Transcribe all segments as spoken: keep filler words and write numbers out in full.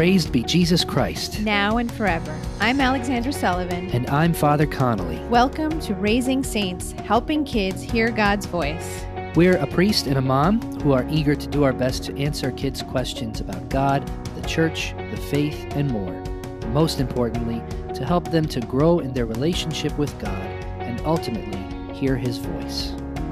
Praised be Jesus Christ. Now and forever. I'm Alexandra Sullivan. And I'm Father Connolly. Welcome to Raising Saints, helping kids hear God's voice. We're a priest and a mom who are eager to do our best to answer kids' questions about God, the church, the faith, and more. And most importantly, to help them to grow in their relationship with God and ultimately hear His voice.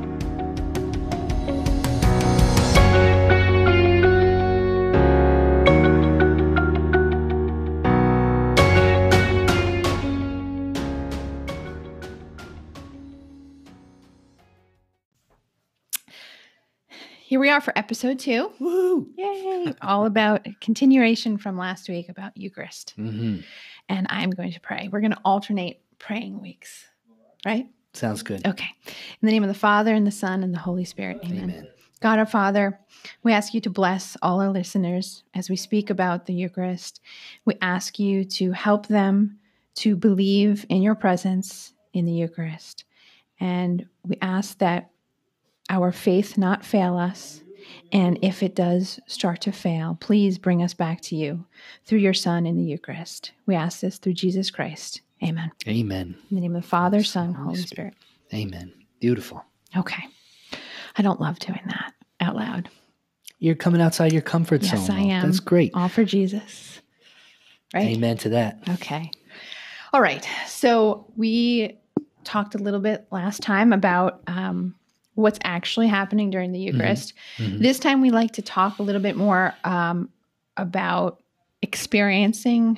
Here we are for episode two. Woo! Yay! All about continuation from last week about Eucharist. Mm-hmm. And I'm going to pray. We're going to alternate praying weeks, right? Sounds good. Okay. In the name of the Father, and the Son, and the Holy Spirit. Amen. Amen. God our Father, we ask you to bless all our listeners as we speak about the Eucharist. We ask you to help them to believe in your presence in the Eucharist. And we ask that our faith not fail us. And if it does start to fail, please bring us back to you through your Son in the Eucharist. We ask this through Jesus Christ. Amen. Amen. In the name of the Father, Son, Holy, Holy Spirit. Spirit. Amen. Beautiful. Okay. I don't love doing that out loud. You're coming outside your comfort yes, zone. Yes, I am. That's great. All for Jesus. Right? Amen to that. Okay. All right. So we talked a little bit last time about um, what's actually happening during the Eucharist. Mm-hmm. Mm-hmm. This time we like to talk a little bit more um, about experiencing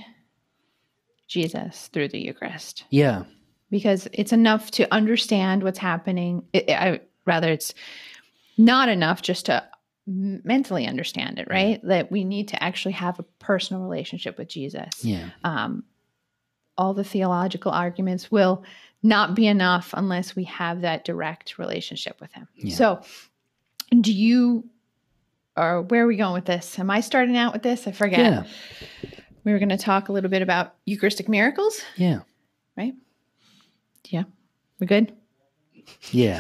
Jesus through the Eucharist. Yeah. Because it's enough to understand what's happening. It, I, rather, it's not enough just to mentally understand it, right? Yeah. That we need to actually have a personal relationship with Jesus. Yeah. Um, all the theological arguments will not be enough unless we have that direct relationship with Him. Yeah. So, do you, or where are we going with this? Am I starting out with this? I forget. Yeah. We were going to talk a little bit about Eucharistic miracles. Yeah. Right? Yeah. We good? Yeah.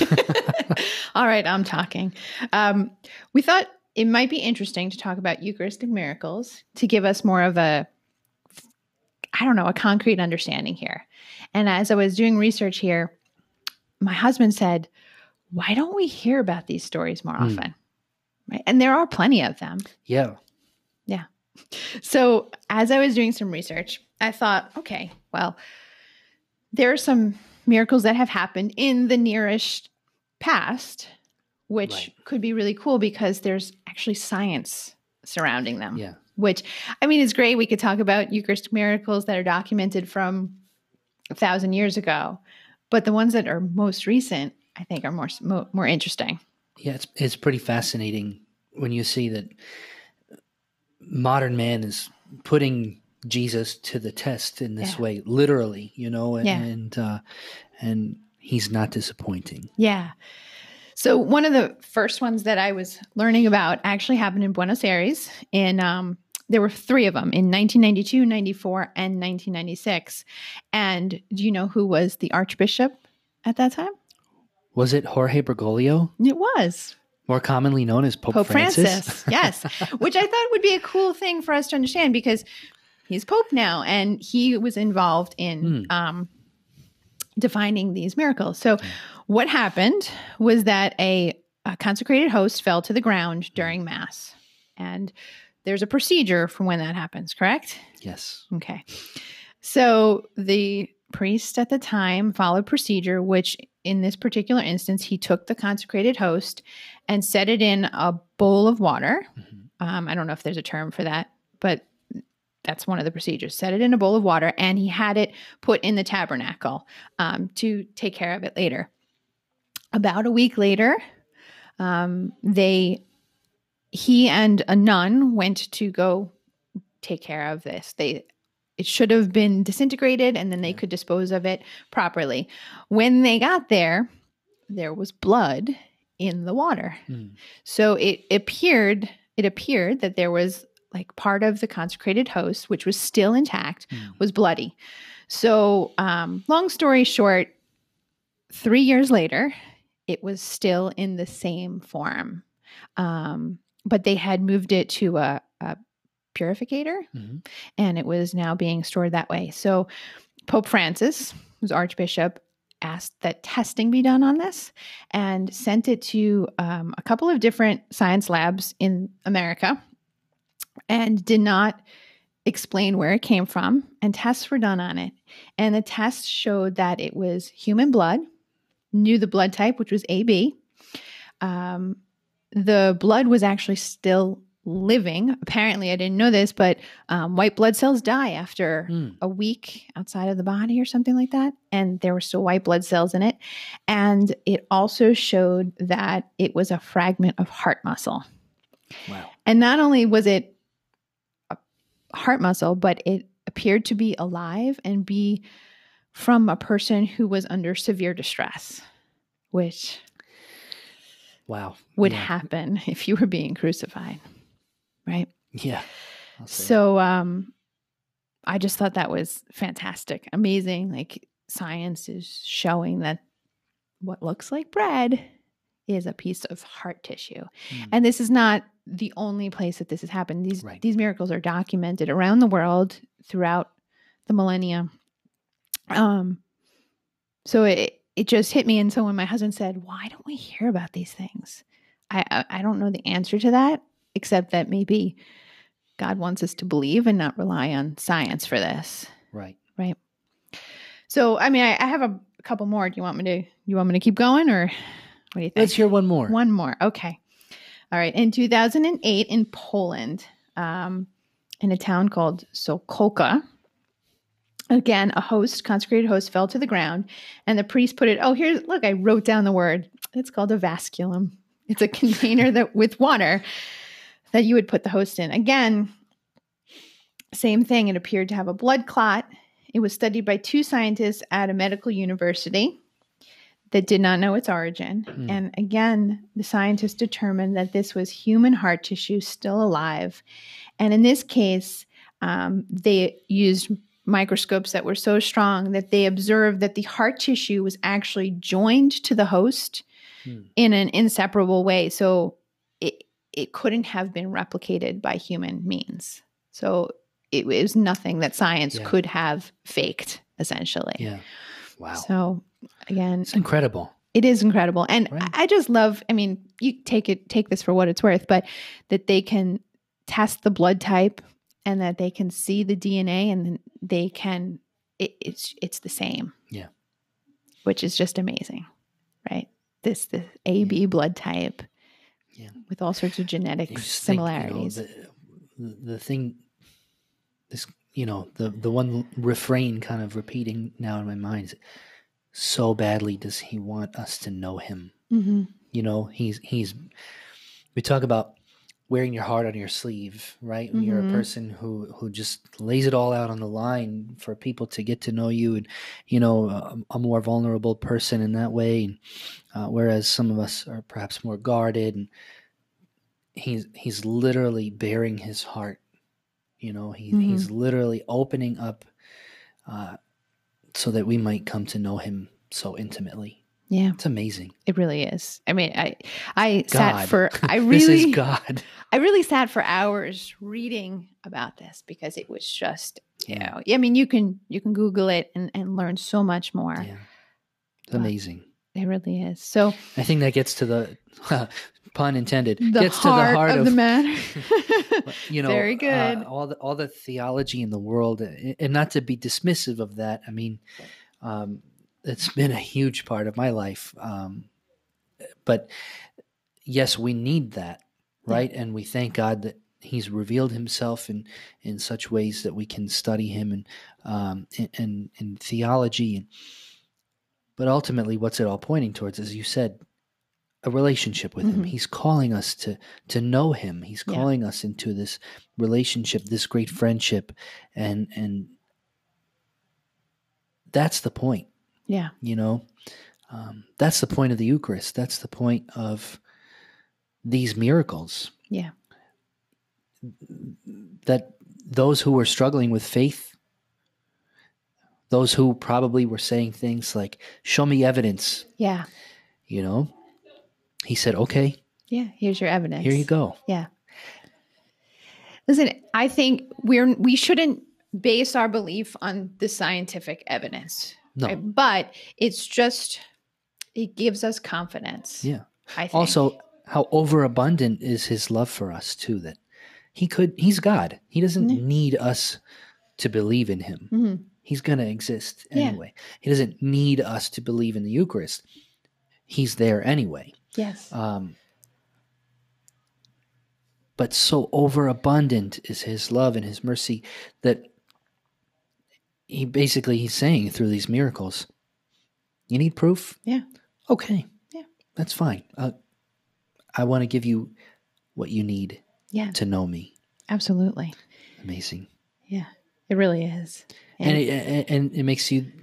All right. I'm talking. Um, we thought it might be interesting to talk about Eucharistic miracles to give us more of a, I don't know, a concrete understanding here. And as I was doing research here, my husband said, why don't we hear about these stories more often? Mm. Right? And there are plenty of them. Yeah. Yeah. So as I was doing some research, I thought, okay, well, there are some miracles that have happened in the nearest past, which right. could be really cool because there's actually science surrounding them. Yeah. Which, I mean, it's great. We could talk about Eucharistic miracles that are documented from a thousand years ago, but the ones that are most recent, I think, are more more, more interesting. Yeah, it's it's pretty fascinating when you see that modern man is putting Jesus to the test in this yeah. way, literally, you know, and yeah. and, uh, and he's not disappointing. Yeah. So one of the first ones that I was learning about actually happened in Buenos Aires. In um, there were three of them in nineteen ninety-two, ninety-four, and nineteen ninety-six. And do you know who was the Archbishop at that time? Was it Jorge Bergoglio? It was. More commonly known as Pope, Pope Francis. Francis, yes. Which I thought would be a cool thing for us to understand because he's Pope now and he was involved in mm. um, defining these miracles. So what happened was that a, a consecrated host fell to the ground during Mass. And there's a procedure for when that happens, correct? Yes. Okay. So the priest at the time followed procedure, which in this particular instance, he took the consecrated host and set it in a bowl of water. Mm-hmm. Um, I don't know if there's a term for that, but that's one of the procedures. Set it in a bowl of water, and he had it put in the tabernacle um, to take care of it later. About a week later, um, they, he and a nun went to go take care of this. They, it should have been disintegrated, and then they could dispose of it properly. When they got there, there was blood in the water. Mm. So it appeared, it appeared that there was like part of the consecrated host, which was still intact, mm. was bloody. So um, long story short, three years later, it was still in the same form. Um, but they had moved it to a, a purificator, Mm-hmm. and it was now being stored that way. So Pope Francis, who's Archbishop, asked that testing be done on this and sent it to um, a couple of different science labs in America and did not explain where it came from. And tests were done on it. And the tests showed that it was human blood, knew the blood type, which was A B. Um, the blood was actually still living. Apparently, I didn't know this, but um, white blood cells die after Mm. a week outside of the body or something like that. And there were still white blood cells in it. And it also showed that it was a fragment of heart muscle. Wow. And not only was it a heart muscle, but it appeared to be alive and be from a person who was under severe distress, which Wow. would Yeah. happen if you were being crucified. Right. Yeah. I'll say. So um, I just thought that was fantastic, amazing. Like science is showing that what looks like bread is a piece of heart tissue. Mm. And this is not the only place that this has happened. These Right. these miracles are documented around the world throughout the millennia. Um, so it it just hit me. And so when my husband said, "Why don't we hear about these things?" I I, I don't know the answer to that, except that maybe God wants us to believe and not rely on science for this. Right. Right. So, I mean, I, I have a couple more. Do you want me to, you want me to keep going, or what do you think? Let's hear one more. One more. Okay. All right. In two thousand eight in Poland, um, in a town called Sokolka, again, a host, consecrated host, fell to the ground, and the priest put it, oh, here's, look, I wrote down the word. It's called a vasculum. It's a container that with water that you would put the host in. Again, same thing. It appeared to have a blood clot. It was studied by two scientists at a medical university that did not know its origin. Hmm. And again, the scientists determined that this was human heart tissue still alive. And in this case, um, they used microscopes that were so strong that they observed that the heart tissue was actually joined to the host Hmm. in an inseparable way. So it it couldn't have been replicated by human means. So it was nothing that science Yeah. could have faked, essentially. Yeah. Wow. So again, It's incredible. it is incredible. And Right. I I just love, I mean, you take it, take this for what it's worth, but that they can test the blood type and that they can see the D N A and they can, it, it's, it's the same. Yeah. Which is just amazing, right? This, the A B blood type Yeah. with all sorts of genetic You just think, you know, similarities. the, the the thing, this, you know, the the one refrain kind of repeating now in my mind is, so badly does he want us to know him. hmm You know, he's he's. We talk about wearing your heart on your sleeve, right? When you're a Mhm. person who who just lays it all out on the line for people to get to know you, and you know, a, a more vulnerable person in that way. And, uh, whereas some of us are perhaps more guarded, and he's he's literally bearing his heart. You know, he Mhm. he's literally opening up, uh, so that we might come to know him so intimately. Yeah, It's amazing. it really is. I mean, I, I God. sat for, I This really, is God. I really sat for hours reading about this because it was just, you Yeah. know, I mean, you can, you can Google it and, and learn so much more. Yeah, it's Wow. amazing. It really is. So I think that gets to the pun intended. the gets heart, to the heart of, of, the matter. you know, Very good. uh, all the all the theology in the world, and not to be dismissive of that. I mean, um, it's been a huge part of my life. Um, but yes, we need that, right? And we thank God that He's revealed Himself in in such ways that we can study Him and um, in, in, in theology. And but ultimately, what's it all pointing towards? As you said, a relationship with Him. Mhm. He's calling us to to know Him. He's Yeah. calling us into this relationship, this great friendship, and and that's the point. Yeah. You know, um, that's the point of the Eucharist. That's the point of these miracles. Yeah. That those who were struggling with faith, those who probably were saying things like, "Show me evidence," Yeah. you know, He said, "Okay, Yeah. Here's your evidence. here you go." Yeah. Listen, I think we're we shouldn't base our belief on the scientific evidence. No. Right? But it's just it gives us confidence. Yeah. I think. Also, how overabundant is his love for us too, that he could, he's God. He doesn't Mm-hmm. need us to believe in him. Mm-hmm. He's going to exist Yeah. anyway. He doesn't need us to believe in the Eucharist. He's there anyway. Yes. Um, but so overabundant is his love and his mercy that he basically, he's saying through these miracles, you need proof? Yeah. Okay. Yeah. That's fine. Uh, I want to give you what you need Yeah. to know me. Absolutely. Amazing. Yeah. It really is. And it, and, and it makes you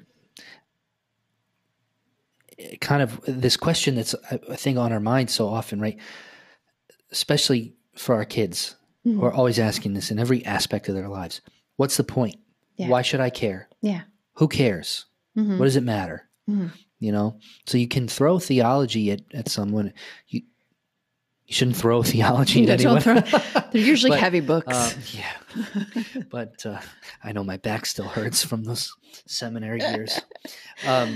kind of this question that's, I think, on our mind so often, right? Especially for our kids Mm-hmm. who are always asking this in every aspect of their lives. What's the point? Yeah. Why should I care? Yeah. Who cares? Mm-hmm. What does it matter? Mm-hmm. You know? So you can throw theology at, at someone. You you shouldn't throw theology Yeah, at don't anyone. throw- They're usually But, heavy books. Uh, yeah. But uh, I know my back still hurts from those seminary years. Um,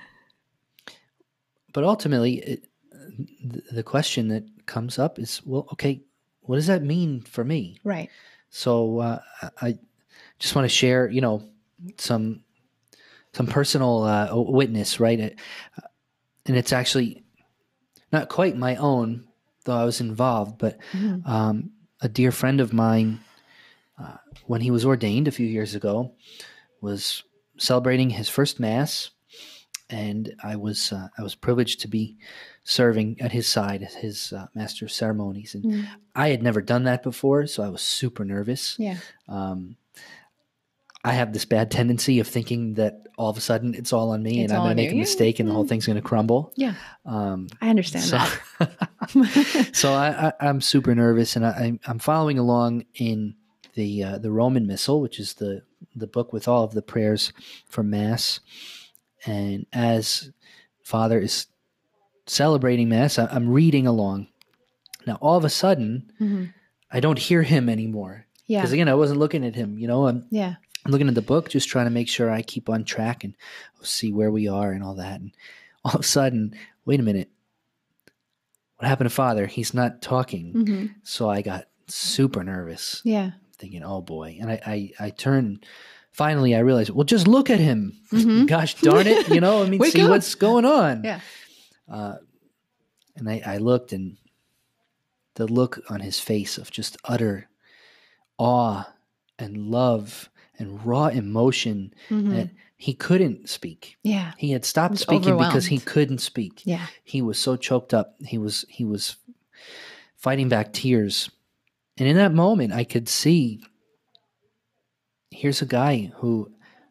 but ultimately, it, the, the question that comes up is, well, okay, what does that mean for me? Right. So uh, I just want to share, you know, some some personal uh, witness, right? Uh, and it's actually not quite my own, though I was involved, but Mm-hmm. um, a dear friend of mine, uh, when he was ordained a few years ago, was celebrating his first Mass, and I was uh, I was privileged to be serving at his side as his uh, Master of Ceremonies, and Mm. I had never done that before, so I was super nervous. Yeah. Um, I have this bad tendency of thinking that all of a sudden it's all on me, It's and I'm all going on to make you. a mistake, and the whole thing's going to crumble. Yeah. Um, I understand so, that. so I, I, I'm super nervous, and I, I'm following along in the uh, the Roman Missal, which is the the book with all of the prayers for Mass. And as Father is celebrating Mass, I, I'm reading along. Now, all of a sudden, Mm-hmm. I don't hear him anymore. Yeah. Because again, I wasn't looking at him. You know, I'm, Yeah. I'm looking at the book, just trying to make sure I keep on track and see where we are and all that. And all of a sudden, wait a minute. What happened to Father? He's not talking. Mm-hmm. So I got super nervous, Yeah. thinking, oh boy. And I, I, I turned, finally I realized, well, just look at him. Mhm. Gosh darn it. You know, I mean, Wake see up. what's going on. Yeah. Uh, and I, I looked, and the look on his face of just utter awe and love and raw emotion. Mhm. And he couldn't speak. Yeah. He had stopped was speaking because he overwhelmed. couldn't speak. Yeah. He was so choked up. He was he was fighting back tears. And in that moment, I could see, here's a guy who,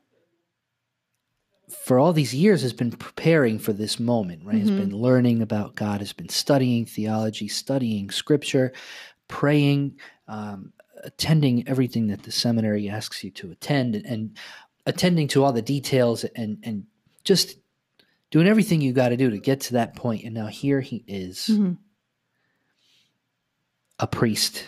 for all these years, has been preparing for this moment, right? Mhm. Has been learning about God, has been studying theology, studying scripture, praying, um, attending everything that the seminary asks you to attend, and, and attending to all the details, and, and just doing everything you got to do to get to that point. And now here he is, Mhm. a priest,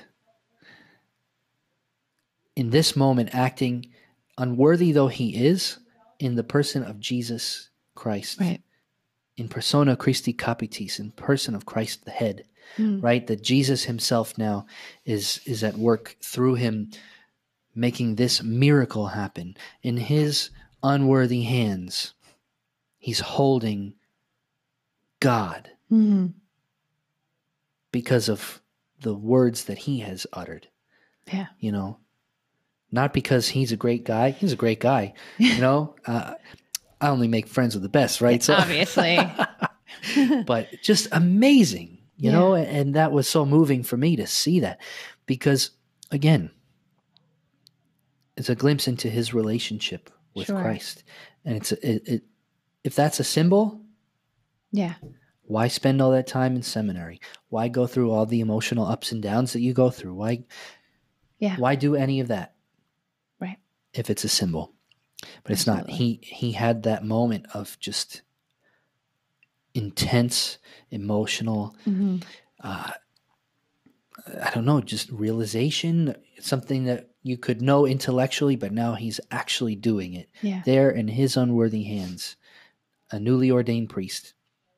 in this moment, acting unworthy though he is, in the person of Jesus Christ, Right. in persona Christi Capitis, in person of Christ the head, Mm. right? That Jesus himself now is is at work through him, making this miracle happen. In his unworthy hands, he's holding God Mhm. because of the words that he has uttered, Yeah. you know? Not because he's a great guy. He's a great guy, you know? Uh, I only make friends with the best, right? So, Obviously. but just amazing, you Yeah. know? And that was so moving for me to see that, because, again, it's a glimpse into his relationship with Sure. Christ. And it's a, it, it, if that's a symbol, Yeah. why spend all that time in seminary? Why go through all the emotional ups and downs that you go through? Why, Yeah. why do any of that? Right. If it's a symbol. But it's not. He he had that moment of just intense, emotional, Mhm. uh, I don't know, just realization something that you could know intellectually, but now he's actually doing it Yeah. there in his unworthy hands. A newly ordained priest.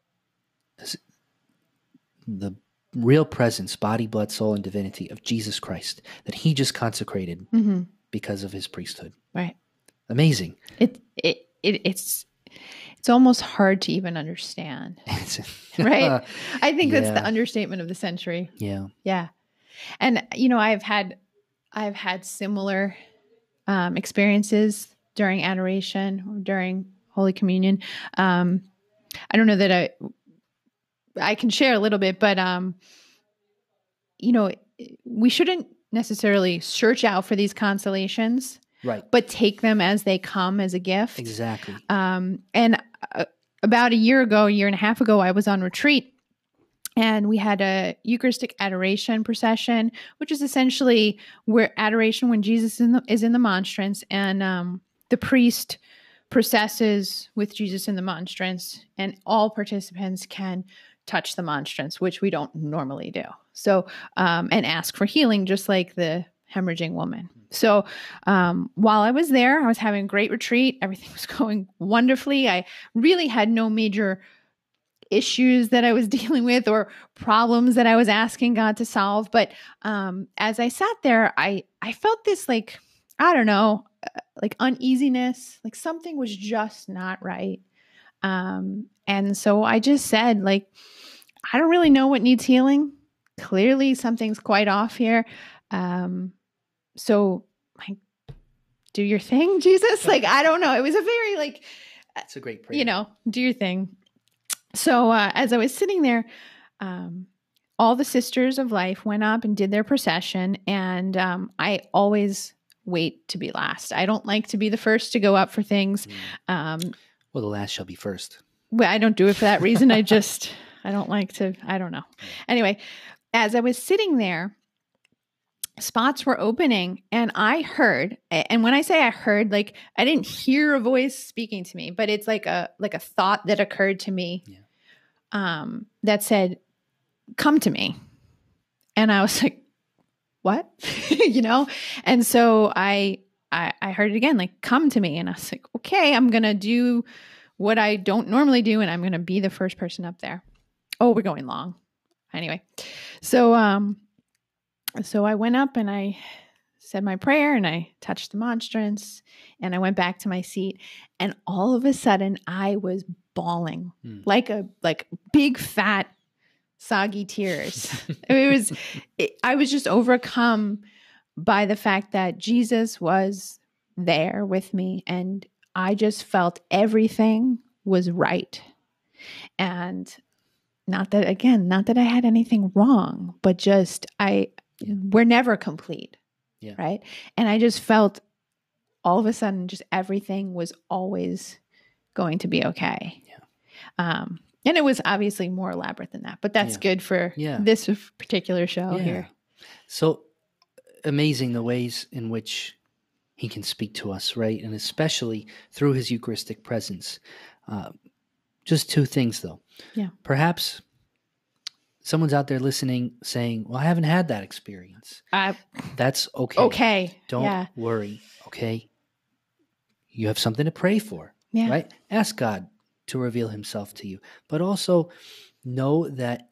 The real presence, body, blood, soul, and divinity of Jesus Christ that he just consecrated Mm-hmm. because of his priesthood. Right. Amazing. It, it, it, it's, it's almost hard to even understand, right? I think that's Yeah. the understatement of the century. Yeah. Yeah. And, you know, I've had, I've had similar um, experiences during adoration or during Holy Communion. Um, I don't know that I, I can share a little bit, but, um, you know, we shouldn't necessarily search out for these consolations, Right. but take them as they come as a gift. Exactly. Um, and uh, about a year ago, a year and a half ago, I was on retreat and we had a Eucharistic adoration procession, which is essentially where adoration when Jesus is in the, is in the monstrance, and um, the priest processes with Jesus in the monstrance, and all participants can touch the monstrance, which we don't normally do. So, um, and ask for healing, just like the hemorrhaging woman. So um, while I was there, I was having a great retreat. Everything was going wonderfully. I really had no major issues that I was dealing with or problems that I was asking God to solve. But um, as I sat there, I, I felt this like, I don't know, uh, like uneasiness, like something was just not right. Um, and so I just said, like, I don't really know what needs healing. Clearly something's quite off here. Um, so like, do your thing, Jesus. Like, I don't know. It was a very like, It's a great prayer. you know, do your thing. So uh, as I was sitting there, um, all the sisters of life went up and did their procession. And um, I always wait to be last. I don't like to be the first to go up for things. Mm. Um, Well, the last shall be first. well, I don't do it for that reason. I just, I don't like to, I don't know. Anyway, as I was sitting there, spots were opening and I heard, and when I say I heard, like I didn't hear a voice speaking to me, but it's like a, like a thought that occurred to me, Yeah. um, that said, come to me. And I was like, what, you know? And so I, I, I heard it again, like, come to me. And I was like, okay, I'm going to do what I don't normally do. And I'm going to be the first person up there. Oh, we're going long. Anyway. So, um, so I went up and I said my prayer and I touched the monstrance and I went back to my seat, and all of a sudden I was bawling Mm. like a, like big fat soggy tears. It was, it, I was just overcome by the fact that Jesus was there with me, and I just felt everything was right. And not that, again, not that I had anything wrong, but just I, Yeah. we're never complete. Yeah. Right. And I just felt all of a sudden, just everything was always going to be okay. Yeah. Um, and it was obviously more elaborate than that, but that's Yeah. good for Yeah. this particular show Yeah. here. So amazing the ways in which he can speak to us, right? And especially through his Eucharistic presence. Uh, just two things, though. Yeah. Perhaps someone's out there listening saying, well, I haven't had that experience. Uh, That's okay. okay. Don't Yeah. worry, okay? You have something to pray for, Yeah. right? Ask God to reveal himself to you. But also know that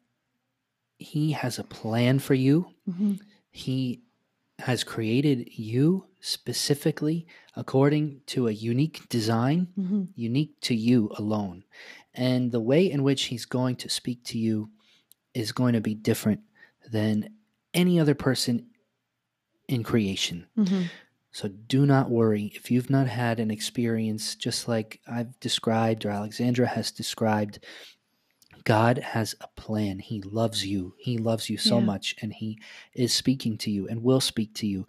he has a plan for you. Mm-hmm. He has created you specifically according to a unique design, Mm-hmm. unique to you alone. And the way in which he's going to speak to you is going to be different than any other person in creation. Mm-hmm. So do not worry if you've not had an experience just like I've described or Alexandra has described. God has a plan. He loves you. He loves you so Yeah. much, and he is speaking to you and will speak to you.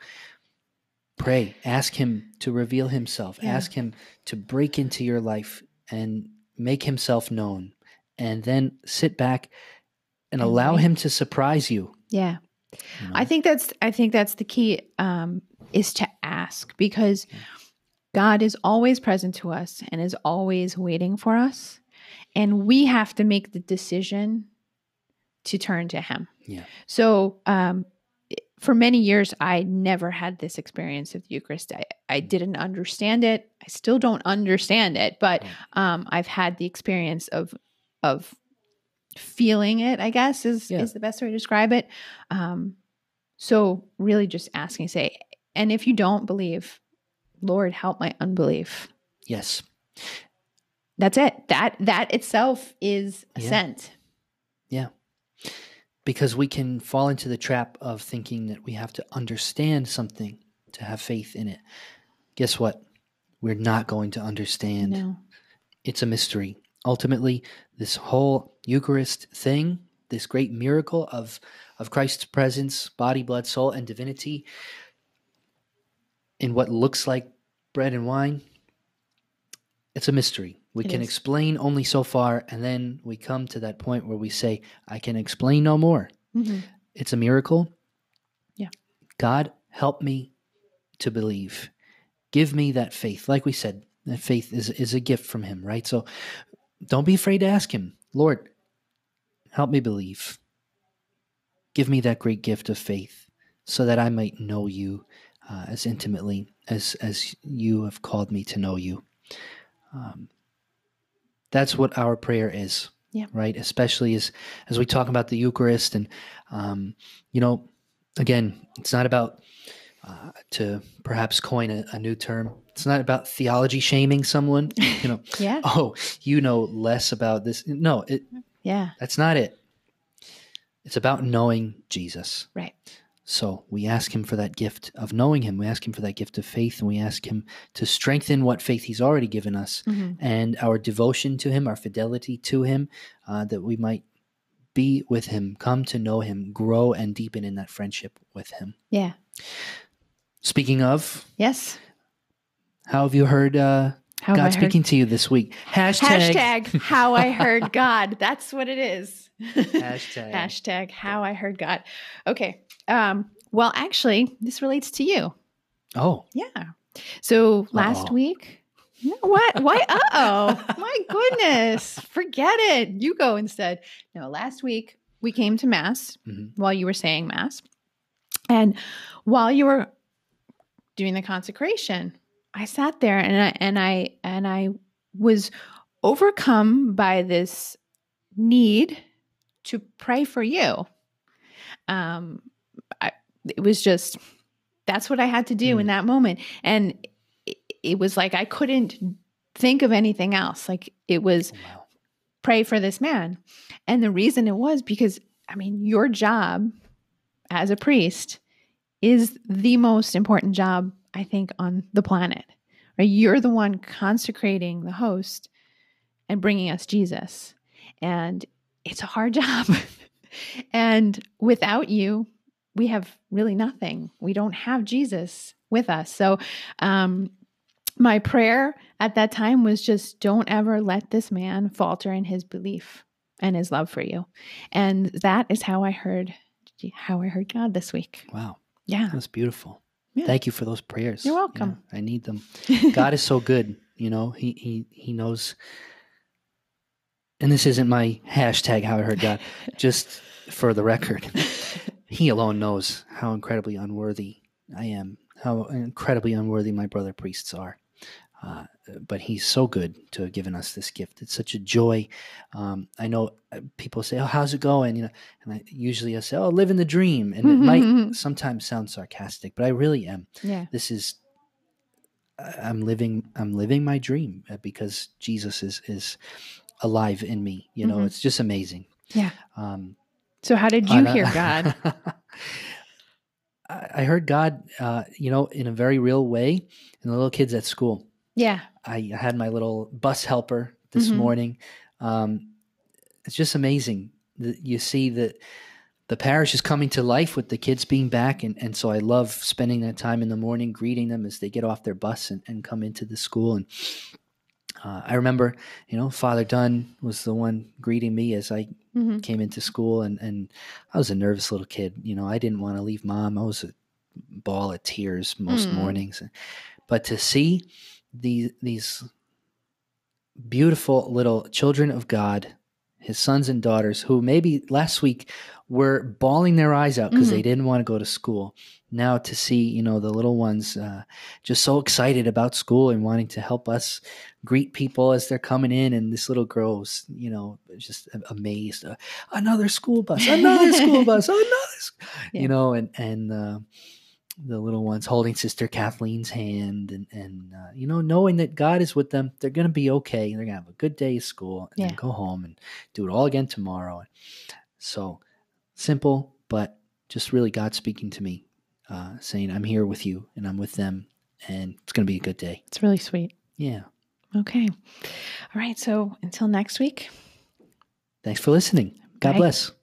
Pray. Ask him to reveal himself. Yeah. Ask him to break into your life and make himself known. And then sit back and, And allow wait. him to surprise you. Yeah. you know? I think that's, I think that's the key, um, is to ask, because God is always present to us and is always waiting for us. And we have to make the decision to turn to him. Yeah. So, um, for many years, I never had this experience of the Eucharist. I, I didn't understand it. I still don't understand it, but um, I've had the experience of of feeling it, I guess, is, Yeah. is the best way to describe it. Um, so really just asking, say, and if you don't believe, Lord, help my unbelief. Yes. That's it. That that itself is Yeah. assent. Yeah. Because we can fall into the trap of thinking that we have to understand something to have faith in it. Guess what? We're not going to understand. No. It's a mystery. Ultimately, this whole Eucharist thing, this great miracle of, of Christ's presence, body, blood, soul, and divinity in what looks like bread and wine, it's a mystery. We It can is. explain only so far, and then we come to that point where we say, I can explain no more. Mm-hmm. It's a miracle. Yeah. God, help me to believe. Give me that faith. Like we said, that faith is, is a gift from him, right? So don't be afraid to ask him, Lord, help me believe. Give me that great gift of faith so that I might know you uh, as intimately as, as you have called me to know you. Um, that's what our prayer is. Yeah. Right. Especially as, as we talk about the Eucharist and, um, you know, again, it's not about, uh, to perhaps coin a, a new term. It's not about theology shaming someone, you know, Yeah. oh, you know less about this. No, it, Yeah. that's not it. It's about knowing Jesus. Right. So we ask him for that gift of knowing him. We ask him for that gift of faith, and we ask him to strengthen what faith he's already given us Mm-hmm. and our devotion to him, our fidelity to him, uh, that we might be with him, come to know him, grow and deepen in that friendship with him. Yeah. Speaking of, Yes. how have you heard uh, How have God I heard- speaking to you this week? Hashtag. Hashtag how I heard God. That's what it is. Hashtag. Hashtag how I heard God. Okay. Um, well, actually, this relates to you. Oh, Yeah. So last Uh-oh. week, no, what? Why? Uh-oh. My goodness. Forget it. You go instead. No, last week we came to Mass Mhm. while you were saying Mass. And while you were doing the consecration, I sat there and I, and I, and I was overcome by this need to pray for you. Um, I, it was just, that's what I had to do Mm. in that moment. And it, it was like, I couldn't think of anything else. Like it was Oh, wow. pray for this man. And the reason it was because, I mean, your job as a priest is the most important job, I think, on the planet. Right? You're the one consecrating the host and bringing us Jesus. And it's a hard job. And without you, we have really nothing. We don't have Jesus with us. So um, my prayer at that time was just don't ever let this man falter in his belief and his love for you. And that is how I heard how I heard God this week. Wow. Yeah. That's beautiful. Yeah. Thank you for those prayers. You're welcome. Yeah, I need them. God is so good. You know, he, he, he knows. And this isn't my hashtag how I heard God, just for the record. He alone knows how incredibly unworthy I am, how incredibly unworthy my brother priests are. Uh, but he's so good to have given us this gift. It's such a joy. Um, I know people say, "Oh, how's it going?" You know, and I usually I say, "Oh, living the dream," and it might sometimes sound sarcastic, but I really am. Yeah. This is I'm living. I'm living my dream because Jesus is is alive in me. You know, Mhm. it's just amazing. Yeah. Um, So how did you and, uh, hear God? I I heard God, uh, you know, in a very real way in the little kids at school. Yeah. I had my little bus helper this Mhm. morning. Um, it's just amazing that you see that the parish is coming to life with the kids being back. And, and so I love spending that time in the morning, greeting them as they get off their bus and, and come into the school. And uh, I remember, you know, Father Dunn was the one greeting me as I Mhm. came into school. And, and I was a nervous little kid. You know, I didn't want to leave mom. I was a ball of tears most Mm. mornings. But to see these, these beautiful little children of God his sons and daughters who maybe last week were bawling their eyes out because Mhm. they didn't want to go to school. Now to see, you know, the little ones uh, just so excited about school and wanting to help us greet people as they're coming in. And this little girl was, you know, just a- amazed. Uh, another school bus, another school bus, another, sc-" Yeah. you know, and, and, uh, the little ones holding Sister Kathleen's hand and, and uh, you know, knowing that God is with them. They're going to be okay. They're going to have a good day of school and Yeah. then go home and do it all again tomorrow. So simple, but just really God speaking to me, uh, saying, I'm here with you and I'm with them and it's going to be a good day. It's really sweet. Yeah. Okay. All right. So until next week. Thanks for listening. God Bye. bless.